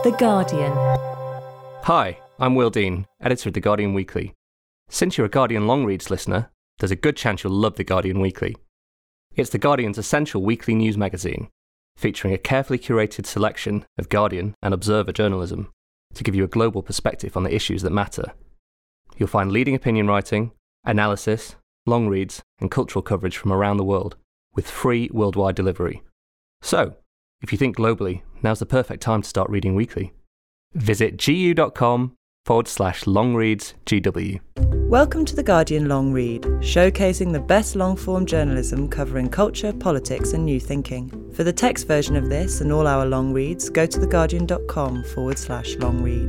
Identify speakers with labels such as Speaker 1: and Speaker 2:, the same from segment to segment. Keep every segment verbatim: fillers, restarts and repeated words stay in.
Speaker 1: The Guardian.
Speaker 2: Hi, I'm Will Dean, editor of The Guardian Weekly. Since you're a Guardian Long Reads listener, there's a good chance you'll love The Guardian Weekly. It's The Guardian's essential weekly news magazine, featuring a carefully curated selection of Guardian and Observer journalism to give you a global perspective on the issues that matter. You'll find leading opinion writing, analysis, long reads, and cultural coverage from around the world, with free worldwide delivery. So, if you think globally, now's the perfect time to start reading weekly. Visit gu.com forward slash longreads GW.
Speaker 3: Welcome to The Guardian Long Read, showcasing the best long-form journalism covering culture, politics and new thinking. For the text version of this and all our long reads, go to theguardian.com forward slash long read.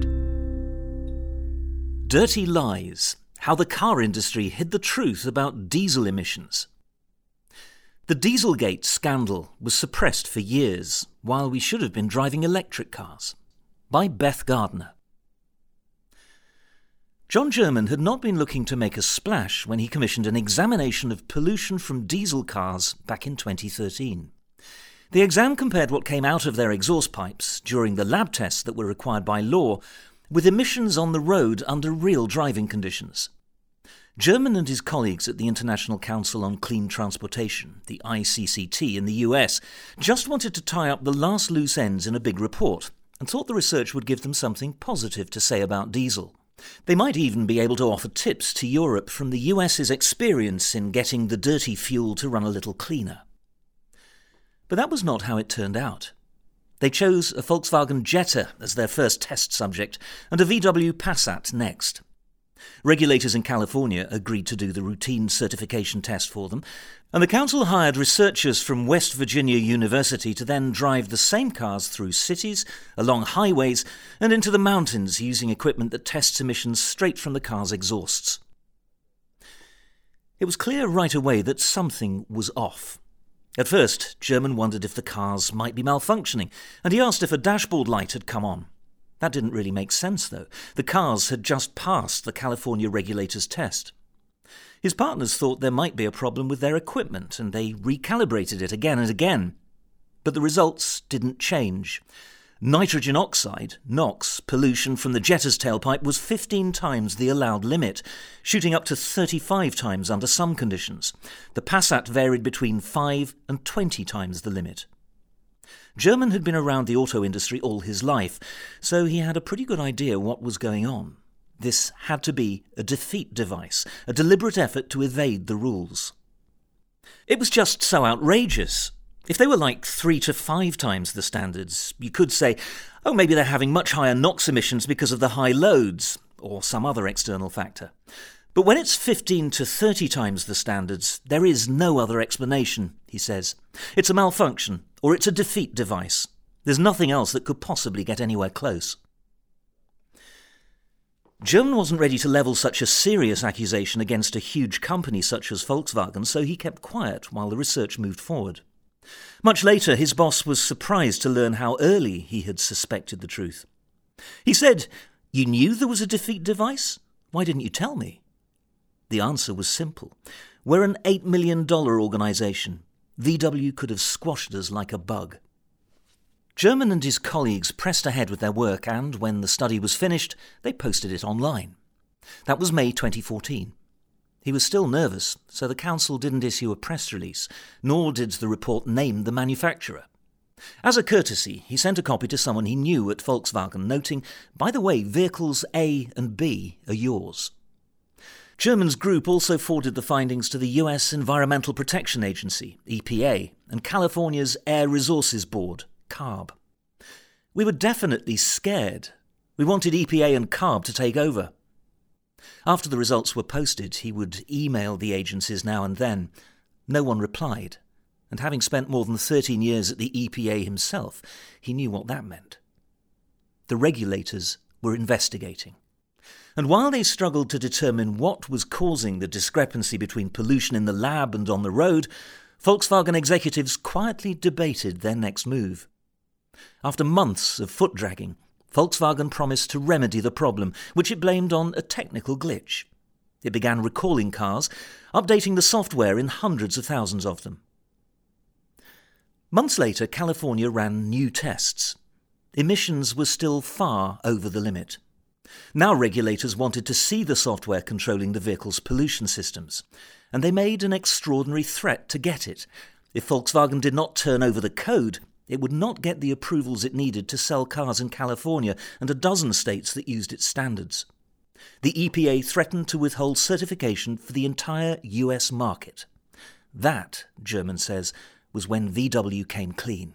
Speaker 4: Dirty Lies: How the Car Industry Hid the Truth About Diesel Emissions. The Dieselgate scandal was suppressed for years, while we should have been driving electric cars. By Beth Gardner. John German had not been looking to make a splash when he commissioned an examination of pollution from diesel cars back in twenty thirteen. The exam compared what came out of their exhaust pipes during the lab tests that were required by law with emissions on the road under real driving conditions. German and his colleagues at the International Council on Clean Transportation, the I C C T in the U S, just wanted to tie up the last loose ends in a big report and thought the research would give them something positive to say about diesel. They might even be able to offer tips to Europe from the US's experience in getting the dirty fuel to run a little cleaner. But that was not how it turned out. They chose a Volkswagen Jetta as their first test subject and a V W Passat next. Regulators in California agreed to do the routine certification test for them, and the council hired researchers from West Virginia University to then drive the same cars through cities, along highways, and into the mountains using equipment that tests emissions straight from the car's exhausts. It was clear right away that something was off. At first, German wondered if the cars might be malfunctioning, and he asked if a dashboard light had come on. That didn't really make sense, though. The cars had just passed the California regulator's test. His partners thought there might be a problem with their equipment, and they recalibrated it again and again. But the results didn't change. Nitrogen oxide, NOx, pollution from the Jetta's tailpipe was fifteen times the allowed limit, shooting up to thirty-five times under some conditions. The Passat varied between five and twenty times the limit. German had been around the auto industry all his life, so he had a pretty good idea what was going on. This had to be a defeat device, a deliberate effort to evade the rules. It was just so outrageous. If they were like three to five times the standards, you could say, oh, maybe they're having much higher NOx emissions because of the high loads, or some other external factor. But when it's fifteen to thirty times the standards, there is no other explanation, he says. It's a malfunction, or it's a defeat device. There's nothing else that could possibly get anywhere close. German wasn't ready to level such a serious accusation against a huge company such as Volkswagen, so he kept quiet while the research moved forward. Much later, his boss was surprised to learn how early he had suspected the truth. He said, "You knew there was a defeat device? Why didn't you tell me?" The answer was simple. We're an eight million dollars organisation. V W could have squashed us like a bug. German and his colleagues pressed ahead with their work, and when the study was finished, they posted it online. That was May twenty fourteen. He was still nervous, so the council didn't issue a press release, nor did the report name the manufacturer. As a courtesy, he sent a copy to someone he knew at Volkswagen, noting, by the way, vehicles A and B are yours. German's group also forwarded the findings to the U S Environmental Protection Agency, E P A, and California's Air Resources Board, CARB. We were definitely scared. We wanted E P A and CARB to take over. After the results were posted, he would email the agencies now and then. No one replied, and having spent more than thirteen years at the E P A himself, he knew what that meant. The regulators were investigating. And while they struggled to determine what was causing the discrepancy between pollution in the lab and on the road, Volkswagen executives quietly debated their next move. After months of foot-dragging, Volkswagen promised to remedy the problem, which it blamed on a technical glitch. It began recalling cars, updating the software in hundreds of thousands of them. Months later, California ran new tests. emissions were still far over the limit. Now regulators wanted to see the software controlling the vehicle's pollution systems, and they made an extraordinary threat to get it. If Volkswagen did not turn over the code, it would not get the approvals it needed to sell cars in California and a dozen states that used its standards. The E P A threatened to withhold certification for the entire U S market. That, German says, was when V W came clean.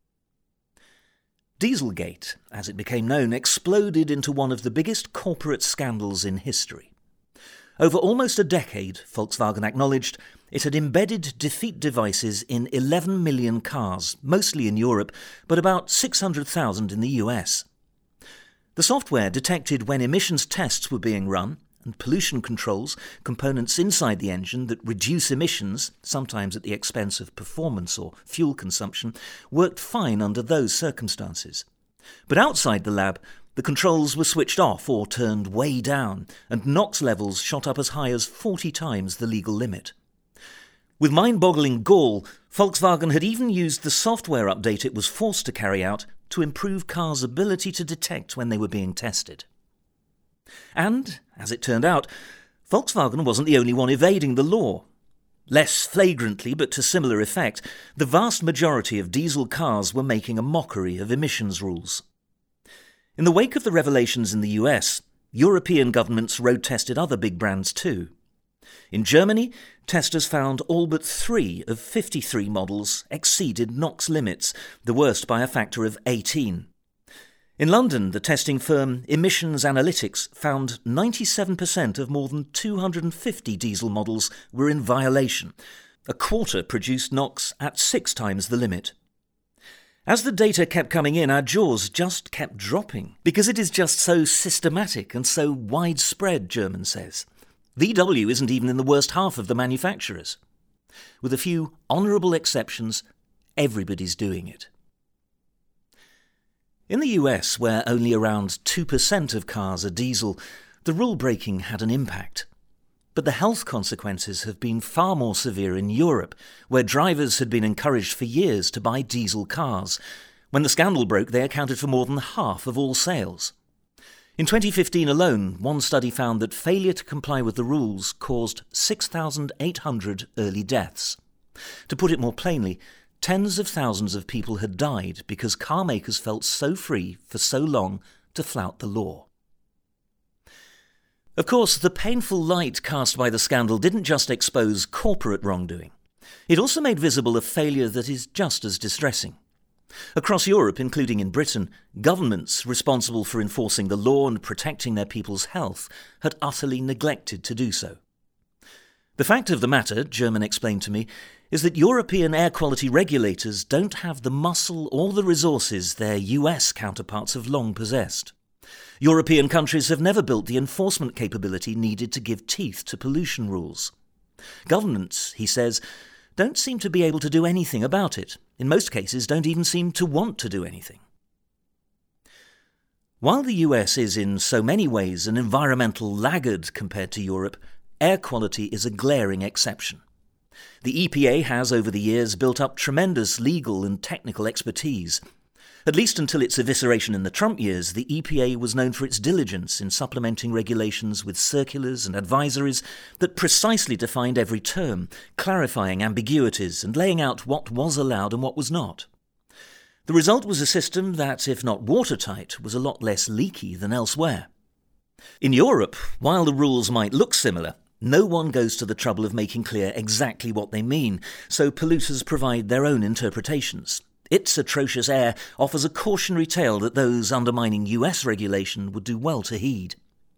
Speaker 4: Dieselgate, as it became known, exploded into one of the biggest corporate scandals in history. Over almost a decade, Volkswagen acknowledged, it had embedded defeat devices in eleven million cars, mostly in Europe, but about six hundred thousand in the U S. The software detected when emissions tests were being run, and pollution controls, components inside the engine that reduce emissions, sometimes at the expense of performance or fuel consumption, worked fine under those circumstances. But outside the lab, the controls were switched off or turned way down, and NOx levels shot up as high as forty times the legal limit. With mind-boggling gall, Volkswagen had even used the software update it was forced to carry out to improve cars' ability to detect when they were being tested. And, as it turned out, Volkswagen wasn't the only one evading the law. Less flagrantly, but to similar effect, the vast majority of diesel cars were making a mockery of emissions rules. In the wake of the revelations in the U S, European governments road-tested other big brands too. In Germany, testers found all but three of fifty-three models exceeded NOx limits, the worst by a factor of eighteen. In London, the testing firm Emissions Analytics found ninety-seven percent of more than two hundred fifty diesel models were in violation. A quarter produced NOx at six times the limit. As the data kept coming in, our jaws just kept dropping, because it is just so systematic and so widespread, German says. V W isn't even in the worst half of the manufacturers. With a few honourable exceptions, everybody's doing it. In the U S, where only around two percent of cars are diesel, the rule breaking had an impact. But the health consequences have been far more severe in Europe, where drivers had been encouraged for years to buy diesel cars. When the scandal broke, they accounted for more than half of all sales. In twenty fifteen alone, one study found that failure to comply with the rules caused six thousand eight hundred early deaths. To put it more plainly, tens of thousands of people had died because car makers felt so free for so long to flout the law. Of course, the painful light cast by the scandal didn't just expose corporate wrongdoing. It also made visible a failure that is just as distressing. Across Europe, including in Britain, governments responsible for enforcing the law and protecting their people's health had utterly neglected to do so. The fact of the matter, German explained to me, is that European air quality regulators don't have the muscle or the resources their U S counterparts have long possessed. European countries have never built the enforcement capability needed to give teeth to pollution rules. Governments, he says, don't seem to be able to do anything about it. In most cases, don't even seem to want to do anything. While the U S is in so many ways an environmental laggard compared to Europe, air quality is a glaring exception. The E P A has, over the years, built up tremendous legal and technical expertise. At least until its evisceration in the Trump years, the E P A was known for its diligence in supplementing regulations with circulars and advisories that precisely defined every term, clarifying ambiguities and laying out what was allowed and what was not. The result was a system that, if not watertight, was a lot less leaky than elsewhere. In Europe, while the rules might look similar, no one goes to the trouble of making clear exactly what they mean, so polluters provide their own interpretations. Its atrocious air offers a cautionary tale that those undermining U S regulation would do well to heed.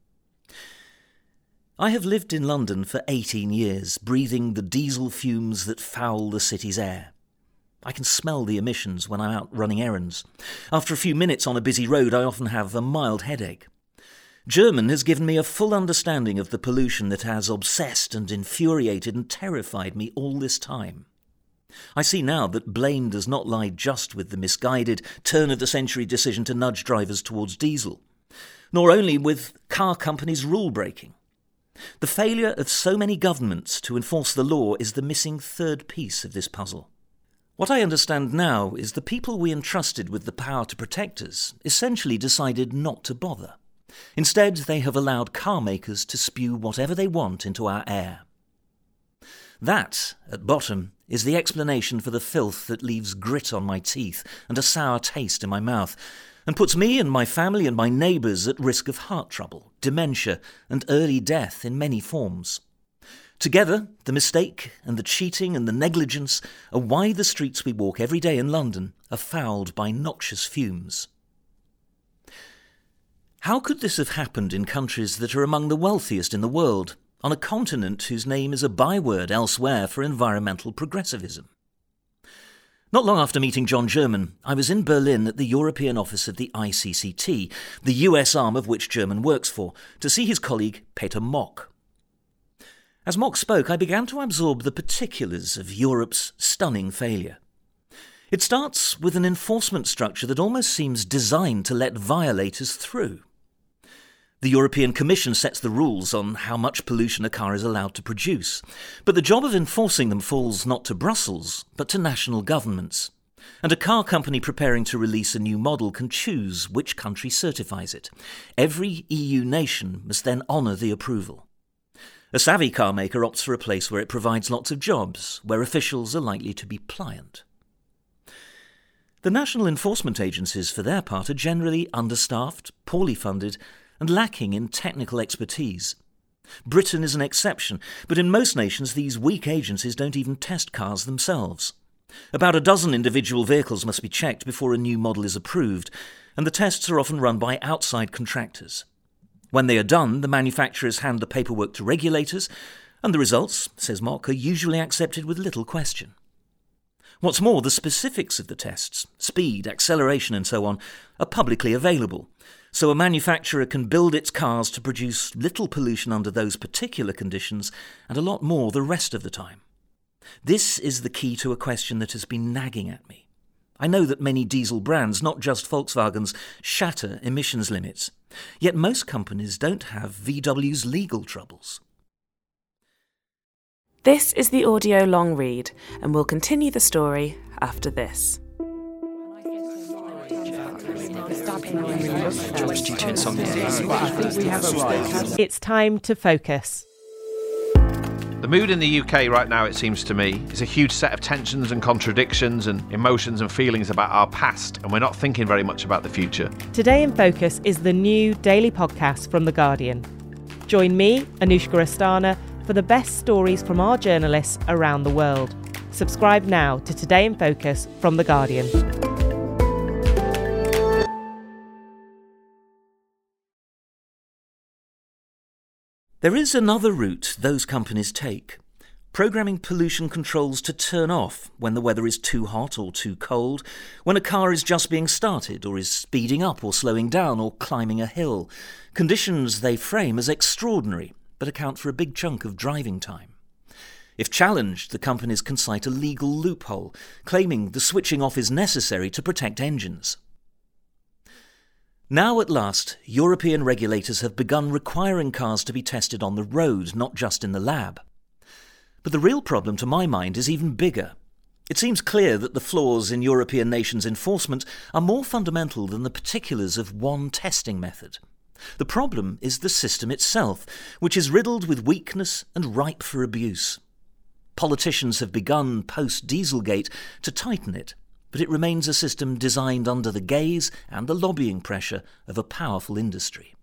Speaker 4: I have lived in London for eighteen years, breathing the diesel fumes that foul the city's air. I can smell the emissions when I'm out running errands. After a few minutes on a busy road, I often have a mild headache. German has given me a full understanding of the pollution that has obsessed and infuriated and terrified me all this time. I see now that blame does not lie just with the misguided, turn-of-the-century decision to nudge drivers towards diesel, nor only with car companies' rule-breaking. The failure of so many governments to enforce the law is the missing third piece of this puzzle. What I understand now is the people we entrusted with the power to protect us essentially decided not to bother. Instead, they have allowed car makers to spew whatever they want into our air. That, at bottom, is the explanation for the filth that leaves grit on my teeth and a sour taste in my mouth, and puts me and my family and my neighbours at risk of heart trouble, dementia, and early death in many forms. Together, the mistake and the cheating and the negligence are why the streets we walk every day in London are fouled by noxious fumes. How could this have happened in countries that are among the wealthiest in the world, on a continent whose name is a byword elsewhere for environmental progressivism? Not long after meeting John German, I was in Berlin at the European office of the I C C T, the U S arm of which German works for, to see his colleague Peter Mock. As Mock spoke, I began to absorb the particulars of Europe's stunning failure. It starts with an enforcement structure that almost seems designed to let violators through. The European Commission sets the rules on how much pollution a car is allowed to produce, but the job of enforcing them falls not to Brussels, but to national governments. And a car company preparing to release a new model can choose which country certifies it. Every E U nation must then honour the approval. A savvy car maker opts for a place where it provides lots of jobs, where officials are likely to be pliant. The national enforcement agencies, for their part, are generally understaffed, poorly funded, and lacking in technical expertise. Britain is an exception, but in most nations these weak agencies don't even test cars themselves. About a dozen individual vehicles must be checked before a new model is approved, and the tests are often run by outside contractors. When they are done, the manufacturers hand the paperwork to regulators, and the results, says Mock, are usually accepted with little question. What's more, the specifics of the tests, speed, acceleration and so on, are publicly available, so a manufacturer can build its cars to produce little pollution under those particular conditions and a lot more the rest of the time. This is the key to a question that has been nagging at me. I know that many diesel brands, not just Volkswagen's, shatter emissions limits. Yet most companies don't have V W's legal troubles.
Speaker 1: This is the audio long read, and we'll continue the story after this.
Speaker 5: It's time to focus.
Speaker 6: The mood in the U K right now, it seems to me, is a huge set of tensions and contradictions and emotions and feelings about our past, and we're not thinking very much about the future.
Speaker 5: Today in Focus is the new daily podcast from The Guardian. Join me, Anushka Astana, for the best stories from our journalists around the world. Subscribe now to Today in Focus from The Guardian.
Speaker 4: There is another route those companies take, programming pollution controls to turn off when the weather is too hot or too cold, when a car is just being started or is speeding up or slowing down or climbing a hill, conditions they frame as extraordinary but account for a big chunk of driving time. If challenged, the companies can cite a legal loophole, claiming the switching off is necessary to protect engines. Now at last, European regulators have begun requiring cars to be tested on the road, not just in the lab. But the real problem, to my mind, is even bigger. It seems clear that the flaws in European nations' enforcement are more fundamental than the particulars of one testing method. The problem is the system itself, which is riddled with weakness and ripe for abuse. Politicians have begun, post-Dieselgate, to tighten it, but it remains a system designed under the gaze and the lobbying pressure of a powerful industry.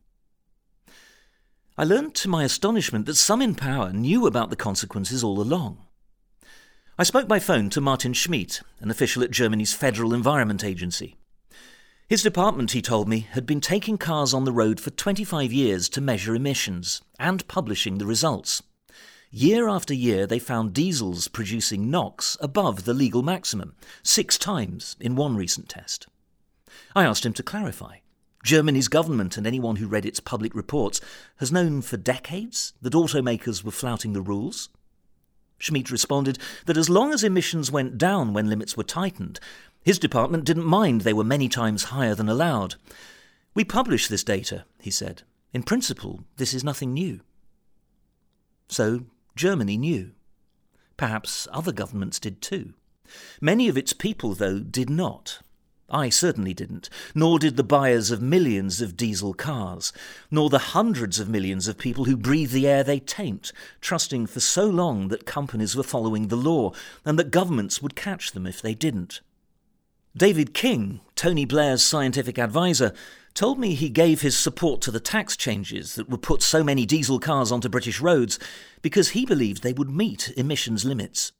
Speaker 4: I learned to my astonishment that some in power knew about the consequences all along. I spoke by phone to Martin Schmid, an official at Germany's Federal Environment Agency. His department, he told me, had been taking cars on the road for twenty-five years to measure emissions and publishing the results. Year after year, they found diesels producing NOx above the legal maximum, six times in one recent test. I asked him to clarify. Germany's government and anyone who read its public reports has known for decades that automakers were flouting the rules. Schmid responded that as long as emissions went down when limits were tightened, his department didn't mind they were many times higher than allowed. We publish this data, he said. In principle, this is nothing new. So, Germany knew. Perhaps other governments did too. Many of its people, though, did not. I certainly didn't, nor did the buyers of millions of diesel cars, nor the hundreds of millions of people who breathe the air they taint, trusting for so long that companies were following the law and that governments would catch them if they didn't. David King, Tony Blair's scientific advisor, told me he gave his support to the tax changes that would put so many diesel cars onto British roads because he believed they would meet emissions limits.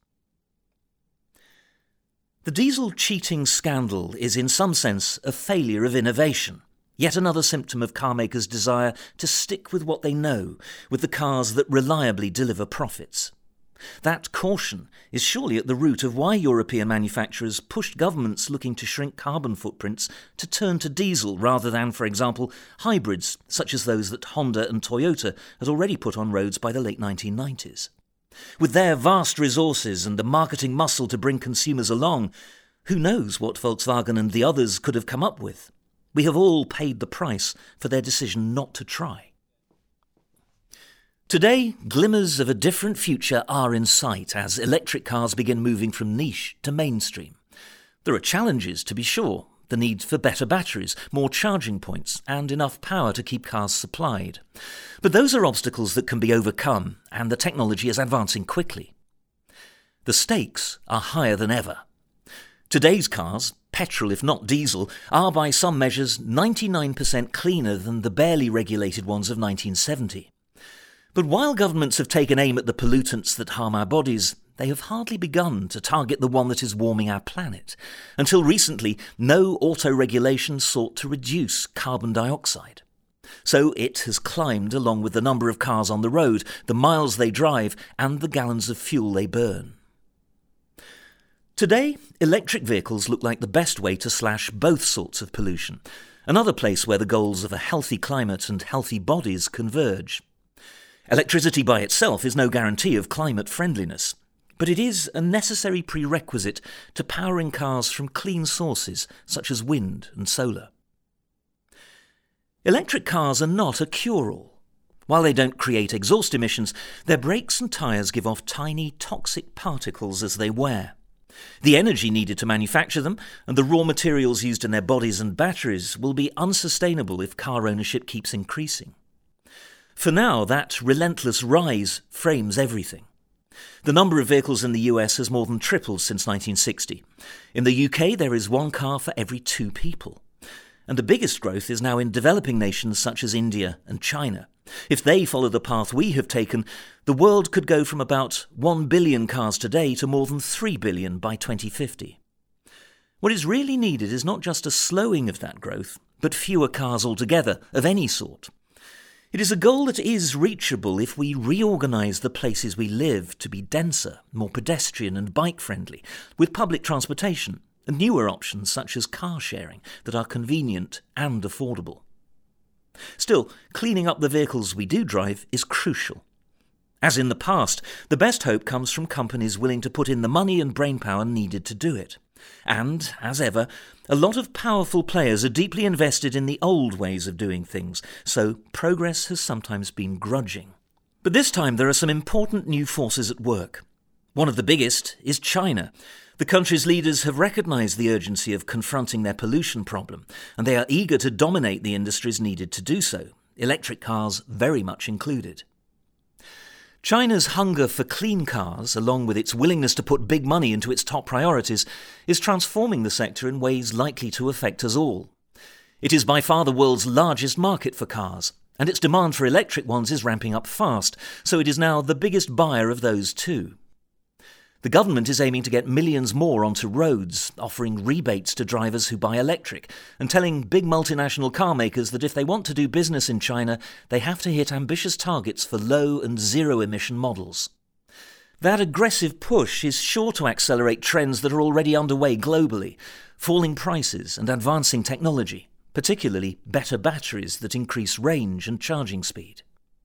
Speaker 4: The diesel cheating scandal is in some sense a failure of innovation, yet another symptom of car makers' desire to stick with what they know, with the cars that reliably deliver profits. That caution is surely at the root of why European manufacturers pushed governments looking to shrink carbon footprints to turn to diesel rather than, for example, hybrids such as those that Honda and Toyota had already put on roads by the late nineteen nineties. With their vast resources and the marketing muscle to bring consumers along, who knows what Volkswagen and the others could have come up with? We have all paid the price for their decision not to try. Today, glimmers of a different future are in sight as electric cars begin moving from niche to mainstream. There are challenges, to be sure, the need for better batteries, more charging points, and enough power to keep cars supplied. But those are obstacles that can be overcome, and the technology is advancing quickly. The stakes are higher than ever. Today's cars, petrol if not diesel, are by some measures ninety-nine percent cleaner than the barely regulated ones of nineteen seventy. But while governments have taken aim at the pollutants that harm our bodies, they have hardly begun to target the one that is warming our planet. Until recently, no auto-regulation sought to reduce carbon dioxide. So it has climbed along with the number of cars on the road, the miles they drive, and the gallons of fuel they burn. Today, electric vehicles look like the best way to slash both sorts of pollution, another place where the goals of a healthy climate and healthy bodies converge. Electricity by itself is no guarantee of climate friendliness, but it is a necessary prerequisite to powering cars from clean sources such as wind and solar. Electric cars are not a cure-all. While they don't create exhaust emissions, their brakes and tyres give off tiny toxic particles as they wear. The energy needed to manufacture them and the raw materials used in their bodies and batteries will be unsustainable if car ownership keeps increasing. For now, that relentless rise frames everything. The number of vehicles in the U S has more than tripled since nineteen sixty. In the U K, there is one car for every two people. And the biggest growth is now in developing nations such as India and China. If they follow the path we have taken, the world could go from about one billion cars today to more than three billion by twenty fifty. What is really needed is not just a slowing of that growth, but fewer cars altogether, of any sort. It is a goal that is reachable if we reorganise the places we live to be denser, more pedestrian and bike-friendly, with public transportation and newer options such as car sharing that are convenient and affordable. Still, cleaning up the vehicles we do drive is crucial. As in the past, the best hope comes from companies willing to put in the money and brainpower needed to do it. And, as ever, a lot of powerful players are deeply invested in the old ways of doing things, so progress has sometimes been grudging. But this time there are some important new forces at work. One of the biggest is China. The country's leaders have recognised the urgency of confronting their pollution problem, and they are eager to dominate the industries needed to do so, electric cars very much included. China's hunger for clean cars, along with its willingness to put big money into its top priorities, is transforming the sector in ways likely to affect us all. It is by far the world's largest market for cars, and its demand for electric ones is ramping up fast, so it is now the biggest buyer of those too. The government is aiming to get millions more onto roads, offering rebates to drivers who buy electric, and telling big multinational car makers that if they want to do business in China, they have to hit ambitious targets for low and zero-emission models. That aggressive push is sure to accelerate trends that are already underway globally, falling prices and advancing technology, particularly better batteries that increase range and charging speed.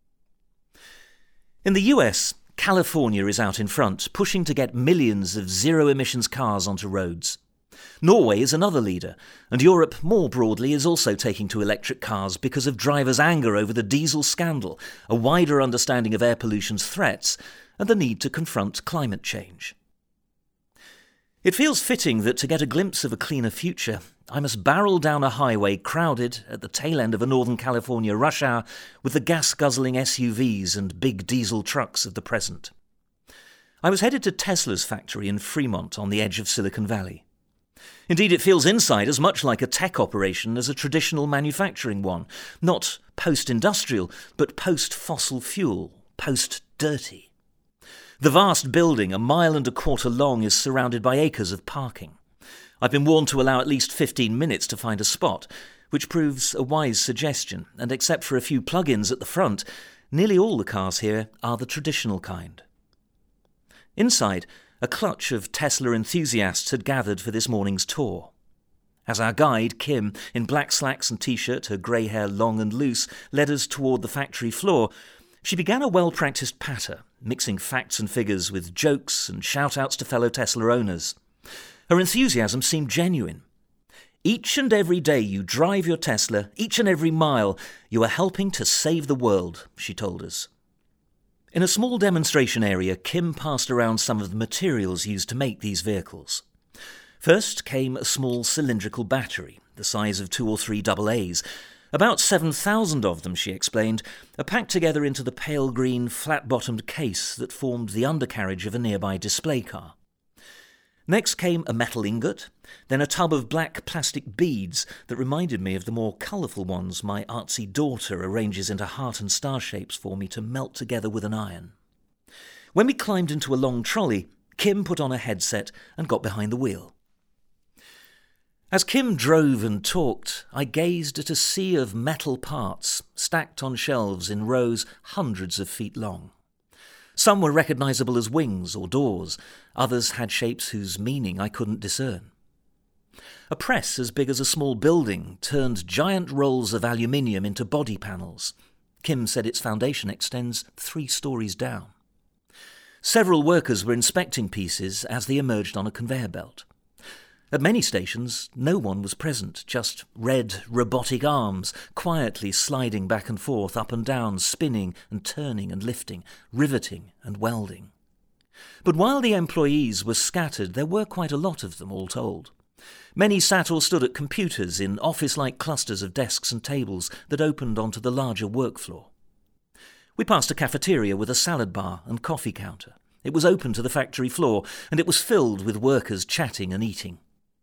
Speaker 4: In the U S, California is out in front, pushing to get millions of zero-emissions cars onto roads. Norway is another leader, and Europe more broadly is also taking to electric cars because of drivers' anger over the diesel scandal, a wider understanding of air pollution's threats, and the need to confront climate change. It feels fitting that to get a glimpse of a cleaner future, I must barrel down a highway crowded at the tail end of a Northern California rush hour with the gas-guzzling S U Vs and big diesel trucks of the present. I was headed to Tesla's factory in Fremont on the edge of Silicon Valley. Indeed, it feels inside as much like a tech operation as a traditional manufacturing one, not post-industrial, but post-fossil fuel, post-dirty. The vast building, a mile and a quarter long, is surrounded by acres of parking. I've been warned to allow at least fifteen minutes to find a spot, which proves a wise suggestion, and except for a few plug-ins at the front, nearly all the cars here are the traditional kind. Inside, a clutch of Tesla enthusiasts had gathered for this morning's tour. As our guide, Kim, in black slacks and t-shirt, her grey hair long and loose, led us toward the factory floor, she began a well-practised patter, mixing facts and figures with jokes and shout-outs to fellow Tesla owners. Her enthusiasm seemed genuine. Each and every day you drive your Tesla, each and every mile, you are helping to save the world, she told us. In a small demonstration area, Kim passed around some of the materials used to make these vehicles. First came a small cylindrical battery, the size of two or three double A's. About seven thousand of them, she explained, are packed together into the pale green, flat-bottomed case that formed the undercarriage of a nearby display car. Next came a metal ingot, then a tub of black plastic beads that reminded me of the more colourful ones my artsy daughter arranges into heart and star shapes for me to melt together with an iron. When we climbed into a long trolley, Kim put on a headset and got behind the wheel. As Kim drove and talked, I gazed at a sea of metal parts stacked on shelves in rows hundreds of feet long. Some were recognisable as wings or doors, others had shapes whose meaning I couldn't discern. A press as big as a small building turned giant rolls of aluminium into body panels. Kim said its foundation extends three stories down. Several workers were inspecting pieces as they emerged on a conveyor belt. At many stations, no one was present, just red, robotic arms, quietly sliding back and forth, up and down, spinning and turning and lifting, riveting and welding. But while the employees were scattered, there were quite a lot of them, all told. Many sat or stood at computers in office-like clusters of desks and tables that opened onto the larger work floor. We passed a cafeteria with a salad bar and coffee counter. It was open to the factory floor, and it was filled with workers chatting and eating.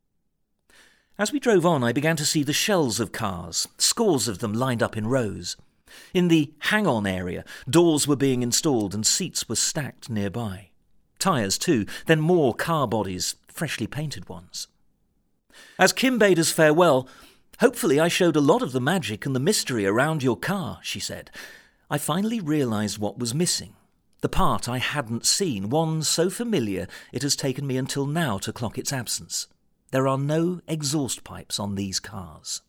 Speaker 4: As we drove on, I began to see the shells of cars, scores of them lined up in rows. In the hang-on area, doors were being installed and seats were stacked nearby. Tyres too, then more car bodies, freshly painted ones. As Kim bade us farewell, "Hopefully I showed a lot of the magic and the mystery around your car," she said. I finally realised what was missing. The part I hadn't seen, one so familiar it has taken me until now to clock its absence. There are no exhaust pipes on these cars.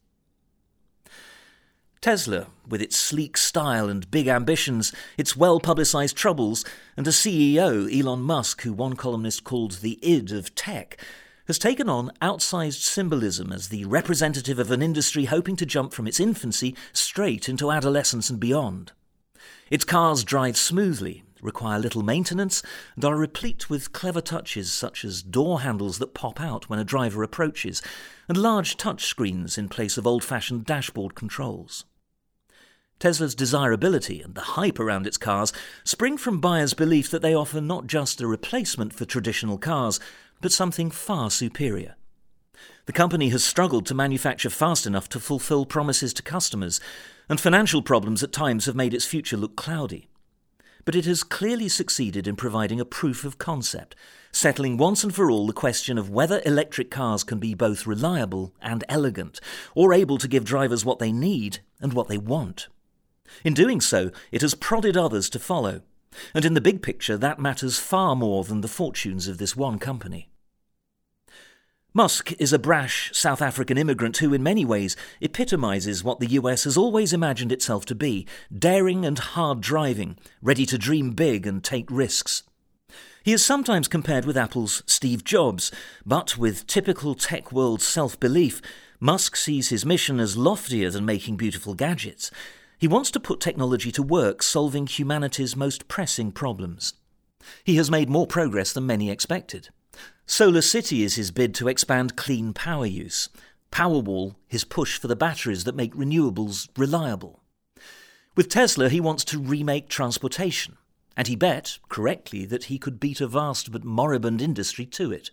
Speaker 4: Tesla, with its sleek style and big ambitions, its well-publicised troubles, and a C E O, Elon Musk, who one columnist called the id of tech, has taken on outsized symbolism as the representative of an industry hoping to jump from its infancy straight into adolescence and beyond. Its cars drive smoothly, require little maintenance, and are replete with clever touches such as door handles that pop out when a driver approaches, and large touch screens in place of old-fashioned dashboard controls. Tesla's desirability and the hype around its cars spring from buyers' belief that they offer not just a replacement for traditional cars, but something far superior. The company has struggled to manufacture fast enough to fulfill promises to customers, and financial problems at times have made its future look cloudy. But it has clearly succeeded in providing a proof of concept, settling once and for all the question of whether electric cars can be both reliable and elegant, or able to give drivers what they need and what they want. In doing so, it has prodded others to follow, and in the big picture that matters far more than the fortunes of this one company. Musk is a brash South African immigrant who in many ways epitomises what the U S has always imagined itself to be, daring and hard driving, ready to dream big and take risks. He is sometimes compared with Apple's Steve Jobs, but with typical tech world self-belief, Musk sees his mission as loftier than making beautiful gadgets. He wants to put technology to work solving humanity's most pressing problems. He has made more progress than many expected. Solar City is his bid to expand clean power use. Powerwall, his push for the batteries that make renewables reliable. With Tesla, he wants to remake transportation, and he bet, correctly, that he could beat a vast but moribund industry to it.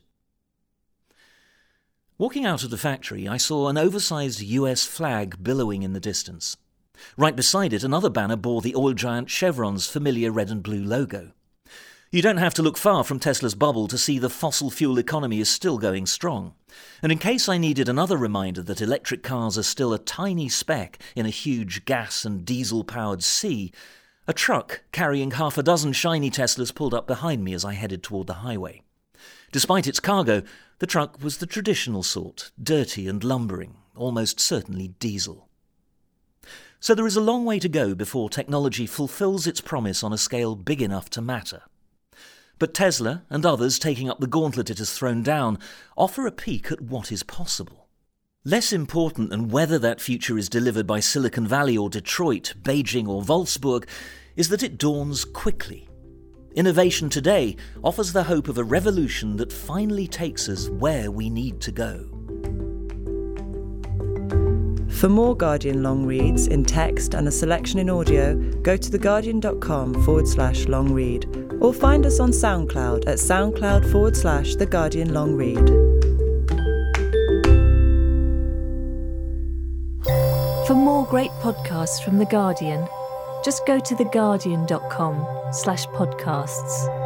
Speaker 4: Walking out of the factory, I saw an oversized U S flag billowing in the distance. Right beside it, another banner bore the oil giant Chevron's familiar red and blue logo. You don't have to look far from Tesla's bubble to see the fossil fuel economy is still going strong. And in case I needed another reminder that electric cars are still a tiny speck in a huge gas and diesel-powered sea, a truck carrying half a dozen shiny Teslas pulled up behind me as I headed toward the highway. Despite its cargo, the truck was the traditional sort, dirty and lumbering, almost certainly diesel. So there is a long way to go before technology fulfills its promise on a scale big enough to matter. But Tesla and others taking up the gauntlet it has thrown down offer a peek at what is possible. Less important than whether that future is delivered by Silicon Valley or Detroit, Beijing or Wolfsburg is that it dawns quickly. Innovation today offers the hope of a revolution that finally takes us where we need to go.
Speaker 3: For more Guardian long reads in text and a selection in audio, go to theguardian.com forward slash long read or find us on SoundCloud at soundcloud forward slash The Guardian Long Read.
Speaker 7: For more great podcasts from The Guardian, just go to theguardian.com slash podcasts.